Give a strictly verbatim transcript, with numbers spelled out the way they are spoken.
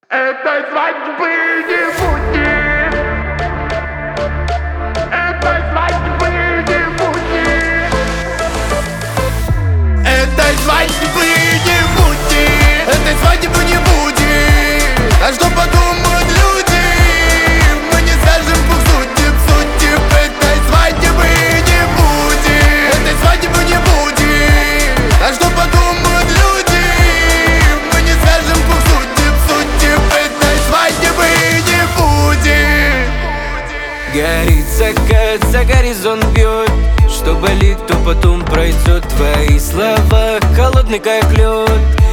Этой свадьбы не будет. Этой свадьбы не будет. Этой свадьбы не будет. Этой свадьбы не будет. А что подумают люди? Мы не свяжем двух судеб, судеб. Этой свадьбы не будет. Этой свадьбы не будет. А что подумают люди? Мы не свяжем двух судеб, судеб. Этой свадьбы не будет. Горит закат, за горизонт бьет. Что болит, то потом пройдет. Твои слова холодный как лед.